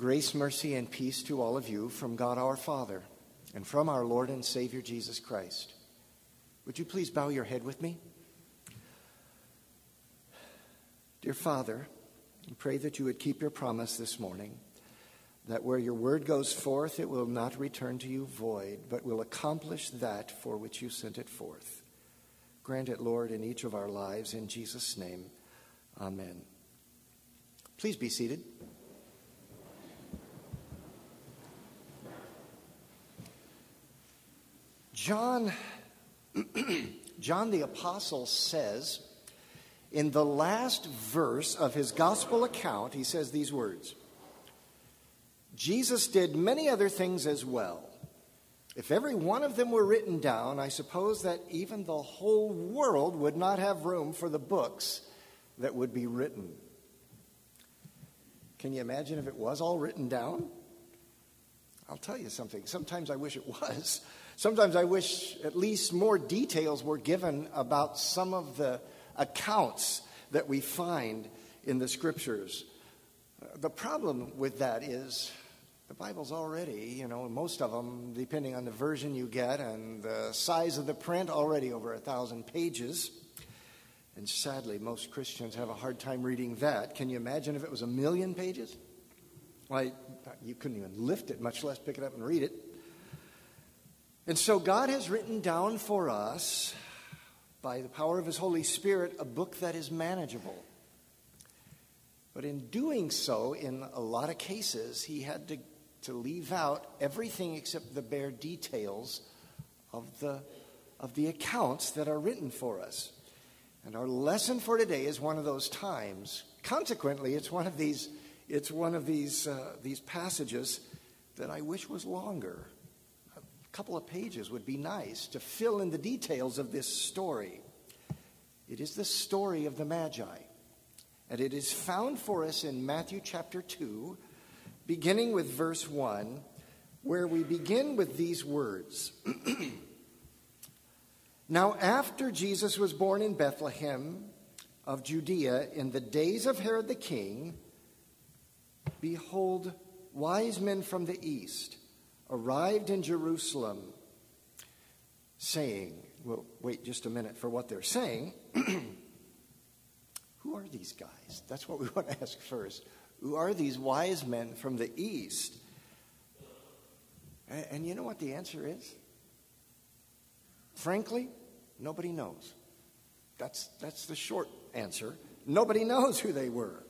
Grace, mercy, and peace to all of you from God our Father and from our Lord and Savior Jesus Christ. Would you please bow your head with me? Dear Father, I pray that you would keep your promise this morning, that where your word goes forth, it will not return to you void, but will accomplish that for which you sent it forth. Grant it, Lord, in each of our lives, in Jesus' name. Amen. Please be seated. John the Apostle says, in the last verse of his gospel account, he says these words: Jesus did many other things as well. If every one of them were written down, I suppose that even the whole world would not have room for the books that would be written. Can you imagine if it was all written down? I'll tell you something. Sometimes I wish it was. Sometimes I wish at least more details were given about some of the accounts that we find in the scriptures. The problem with that is the Bible's already, most of them, depending on the version you get and the size of the print, already over 1,000 pages. And sadly, most Christians have a hard time reading that. Can you imagine if it was 1,000,000 pages? Why, you couldn't even lift it, much less pick it up and read it. And so God has written down for us, by the power of his Holy Spirit, a book that is manageable. But in doing so, in a lot of cases, he had to leave out everything except the bare details of the accounts that are written for us. And our lesson for today is one of those times. Consequently, it's one of these passages that I wish was longer. A couple of pages would be nice to fill in the details of this story. It is the story of the Magi. And it is found for us in Matthew chapter 2, beginning with verse 1, where we begin with these words. Now, after Jesus was born in Bethlehem of Judea in the days of Herod the king, behold, wise men from the east arrived in Jerusalem, saying, well, wait just a minute for what they're saying. Who are these guys? That's what we want to ask first. Who are these wise men from the east? And you know what the answer is? Frankly, nobody knows. That's the short answer. Nobody knows who they were.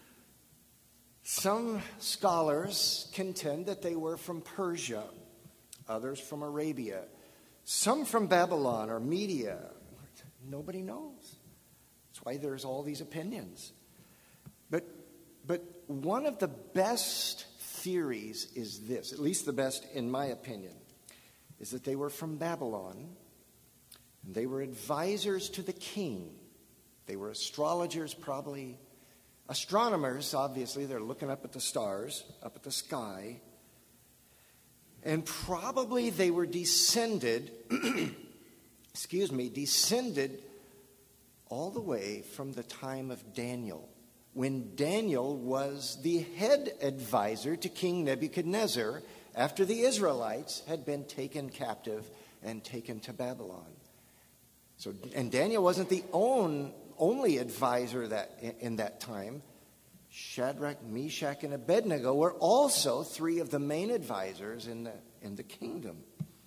Some scholars contend that they were from Persia, others from Arabia, some from Babylon or Media. Nobody knows. That's why there's all these opinions. But one of the best theories is this, at least the best in my opinion, is that they were from Babylon, and they were advisors to the king. They were astrologers, probably. Astronomers, obviously, they're looking up at the stars, up at the sky. And probably they were descended all the way from the time of Daniel, when Daniel was the head advisor to King Nebuchadnezzar after the Israelites had been taken captive and taken to Babylon. And Daniel wasn't the only advisor in that time. Shadrach, Meshach, and Abednego were also three of the main advisors in the kingdom.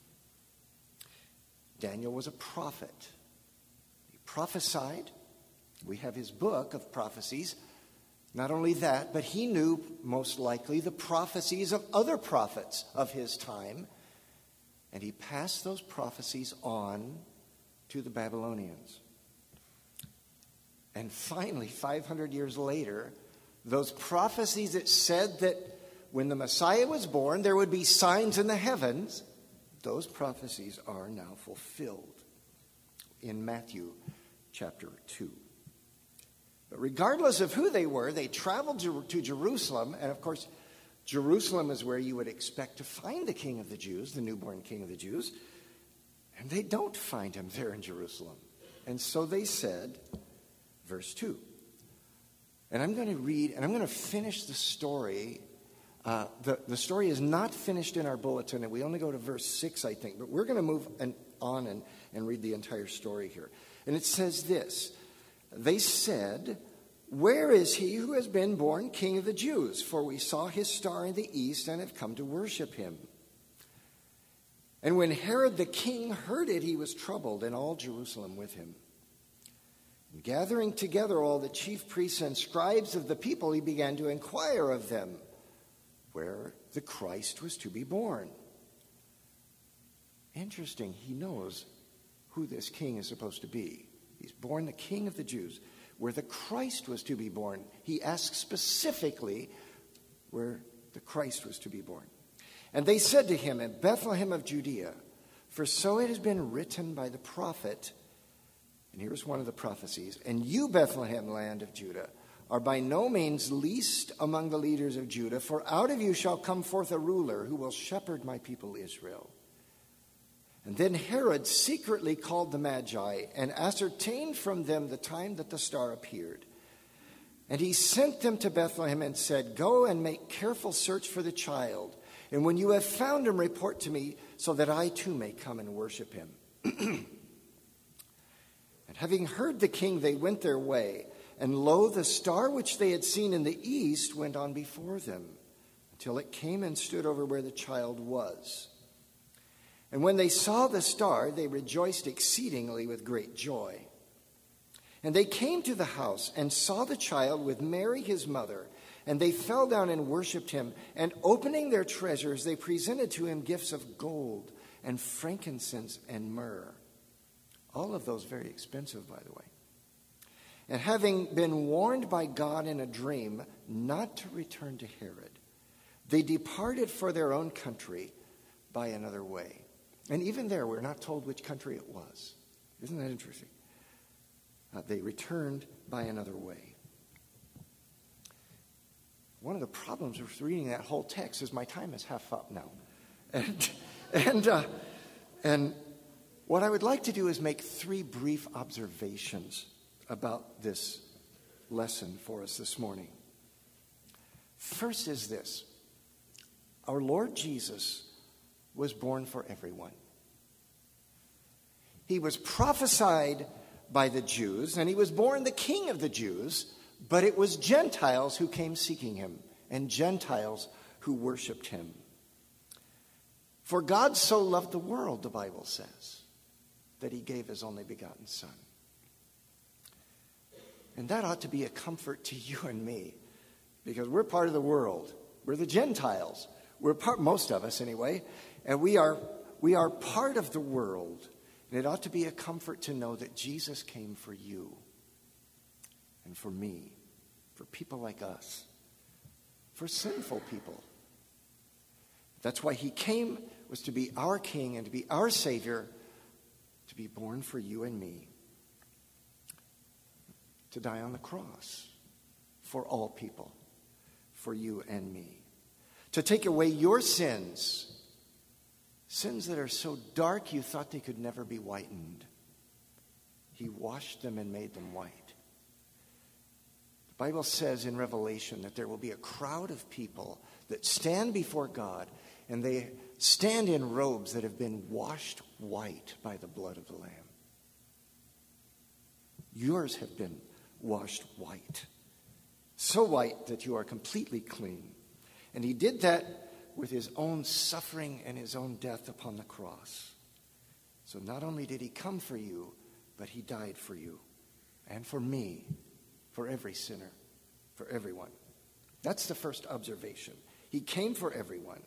Daniel was a prophet. He prophesied. We have his book of prophecies. Not only that, but he knew most likely the prophecies of other prophets of his time. And he passed those prophecies on to the Babylonians. And finally, 500 years later, those prophecies that said that when the Messiah was born, there would be signs in the heavens, those prophecies are now fulfilled in Matthew chapter 2. But regardless of who they were, they traveled to Jerusalem. And of course, Jerusalem is where you would expect to find the King of the Jews, the newborn King of the Jews. And they don't find him there in Jerusalem. And so they said, verse 2. And I'm going to read, and I'm going to finish the story The story is not finished in our bulletin, and we only go to verse 6, I think. But we're going to move on and read the entire story here. And it says this: They said, "Where is he who has been born King of the Jews? For we saw his star in the east and have come to worship him." And when Herod the king heard it, he was troubled, and all Jerusalem with him. And gathering together all the chief priests and scribes of the people, he began to inquire of them where the Christ was to be born. Interesting, he knows who this king is supposed to be. He's born the King of the Jews. Where the Christ was to be born, he asks specifically where the Christ was to be born. And they said to him, "In Bethlehem of Judea, for so it has been written by the prophet." And here's one of the prophecies: "And you, Bethlehem, land of Judah, are by no means least among the leaders of Judah, for out of you shall come forth a ruler who will shepherd my people Israel." And then Herod secretly called the Magi and ascertained from them the time that the star appeared. And he sent them to Bethlehem and said, "Go and make careful search for the child. And when you have found him, report to me, so that I too may come and worship him." And having heard the king, they went their way. And lo, the star which they had seen in the east went on before them, until it came and stood over where the child was. And when they saw the star, they rejoiced exceedingly with great joy. And they came to the house and saw the child with Mary his mother, and they fell down and worshipped him. And opening their treasures, they presented to him gifts of gold and frankincense and myrrh. All of those very expensive, by the way. And having been warned by God in a dream not to return to Herod, they departed for their own country by another way. And even there, we're not told which country it was. Isn't that interesting? They returned by another way. One of the problems with reading that whole text is my time is half up now. And what I would like to do is make 3 brief observations about this lesson for us this morning. First is this: our Lord Jesus was born for everyone. He was prophesied by the Jews, and he was born the King of the Jews, but it was Gentiles who came seeking him, and Gentiles who worshiped him. For God so loved the world, the Bible says, that he gave his only begotten Son. And that ought to be a comfort to you and me, because we're part of the world. We're the Gentiles. We're part, most of us anyway, and we are part of the world. And it ought to be a comfort to know that Jesus came for you and for me, for people like us, for sinful people. That's why he came, was to be our King and to be our Savior, to be born for you and me, to die on the cross for all people, for you and me, to take away your sins, sins that are so dark you thought they could never be whitened. He washed them and made them white. The Bible says in Revelation that there will be a crowd of people that stand before God, and they stand in robes that have been washed white by the blood of the Lamb. Yours have been washed white, so white that you are completely clean. And he did that with his own suffering and his own death upon the cross. So not only did he come for you, but he died for you and for me, for every sinner, for everyone. That's the first observation. He came for everyone.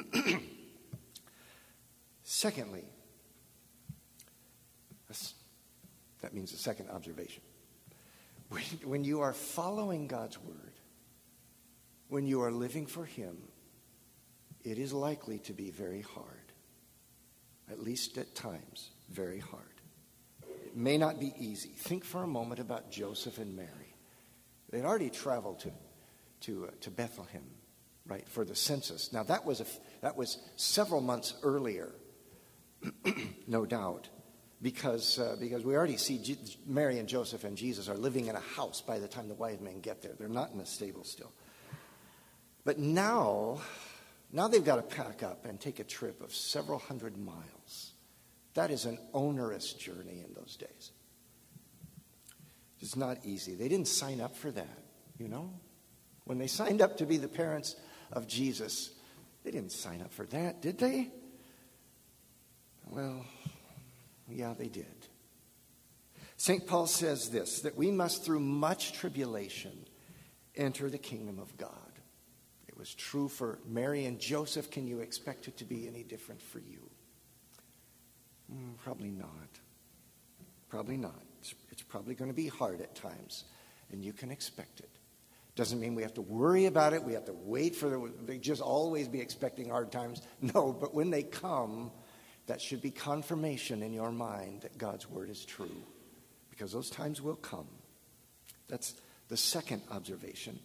Secondly, that means the second observation. When you are following God's word, when you are living for him, it is likely to be very hard, at least at times, very hard. It may not be easy. Think for a moment about Joseph and Mary. They'd already traveled to Bethlehem, right, for the census. Now that was several months earlier, no doubt, because we already see Mary and Joseph and Jesus are living in a house by the time the wise men get there. They're not in a stable still. But now they've got to pack up and take a trip of several hundred miles. That is an onerous journey in those days. It's not easy. They didn't sign up for that, you know? When they signed up to be the parents of Jesus, they didn't sign up for that, did they? Well, yeah, they did. St. Paul says this, that we must through much tribulation enter the kingdom of God. It was true for Mary and Joseph. Can you expect it to be any different for you? Probably not. Probably not. It's probably going to be hard at times, and you can expect it. Doesn't mean we have to worry about it. We have to wait for they just always be expecting hard times. No, but when they come, that should be confirmation in your mind that God's word is true, because those times will come. That's the second observation.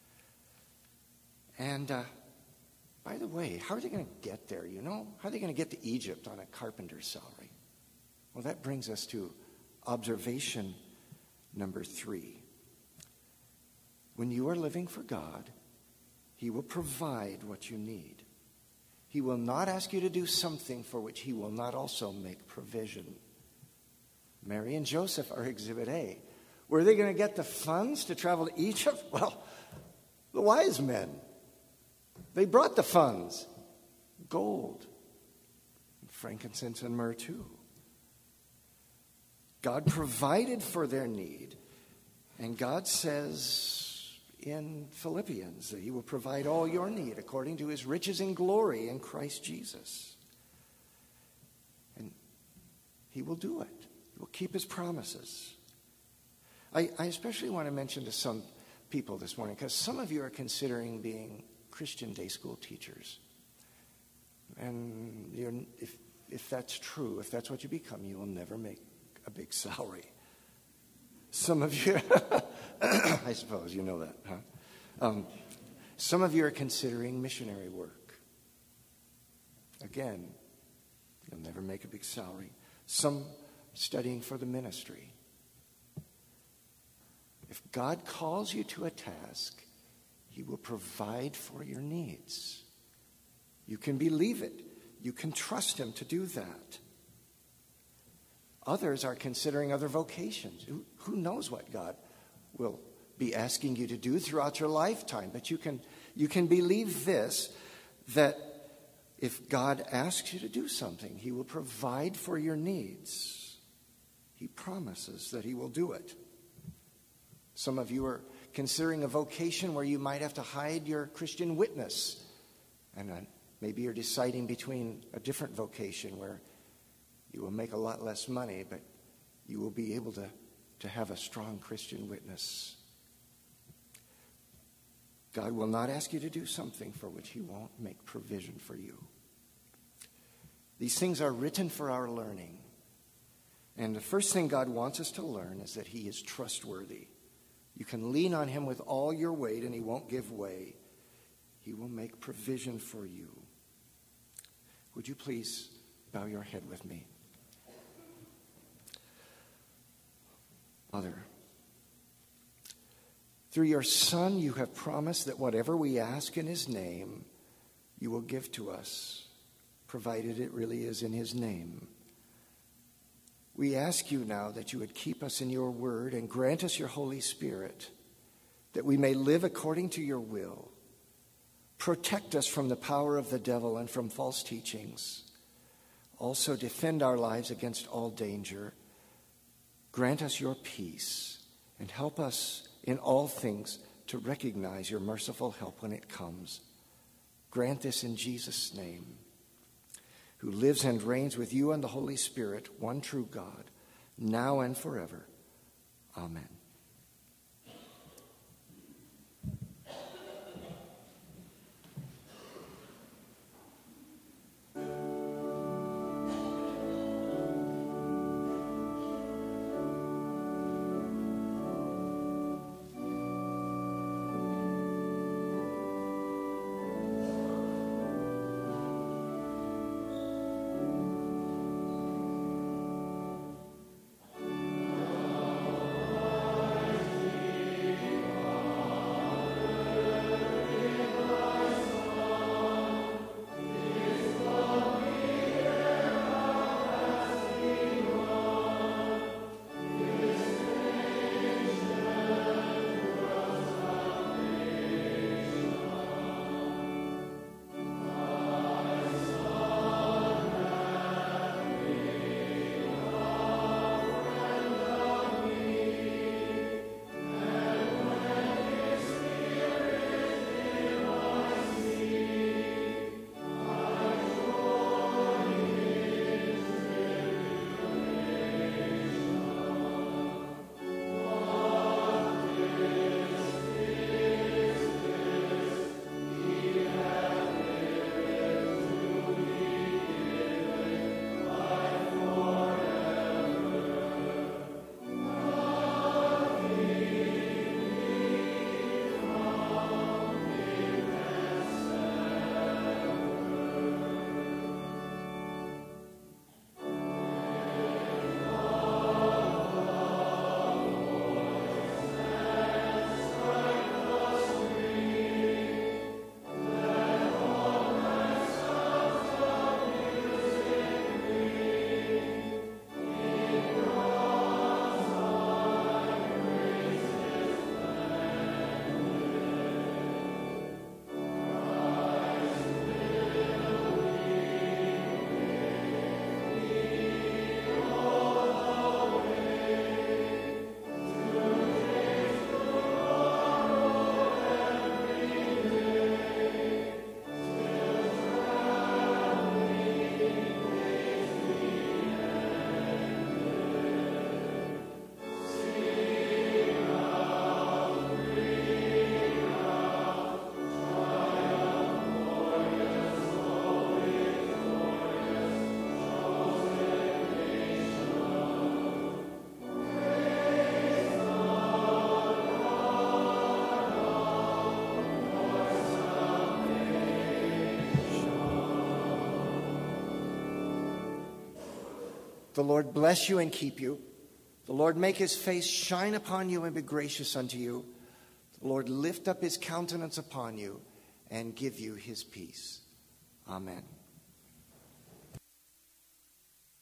And by the way, how are they going to get there, you know? How are they going to get to Egypt on a carpenter's salary? Well, that brings us to observation number 3. When you are living for God, he will provide what you need. He will not ask you to do something for which he will not also make provision. Mary and Joseph are Exhibit A. Were they going to get the funds to travel to Egypt? Well, the wise men, they brought the funds. Gold, frankincense, and myrrh too. God provided for their need. And God says in Philippians that he will provide all your need according to his riches and glory in Christ Jesus. And he will do it. He will keep his promises. I especially want to mention to some people this morning, because some of you are considering being Christian day school teachers. And if that's true, if that's what you become, you will never make a big salary. Some of you, I suppose you know that, huh? Some of you are considering missionary work. Again, you'll never make a big salary. Some studying for the ministry. If God calls you to a task, he will provide for your needs. You can believe it. You can trust him to do that. Others are considering other vocations. Who knows what God will be asking you to do throughout your lifetime? But you can believe this, that if God asks you to do something, he will provide for your needs. He promises that he will do it. Some of you are considering a vocation where you might have to hide your Christian witness. And maybe you're deciding between a different vocation where you will make a lot less money, but you will be able to have a strong Christian witness. God will not ask you to do something for which he won't make provision for you. These things are written for our learning. And the first thing God wants us to learn is that he is trustworthy. You can lean on him with all your weight and he won't give way. He will make provision for you. Would you please bow your head with me? Father, through your Son, you have promised that whatever we ask in his name, you will give to us, provided it really is in his name. We ask you now that you would keep us in your word and grant us your Holy Spirit, that we may live according to your will. Protect us from the power of the devil and from false teachings. Also defend our lives against all danger. Grant us your peace and help us in all things to recognize your merciful help when it comes. Grant this in Jesus' name, who lives and reigns with you and the Holy Spirit, one true God, now and forever. Amen. The Lord bless you and keep you. The Lord make his face shine upon you and be gracious unto you. The Lord lift up his countenance upon you and give you his peace. Amen.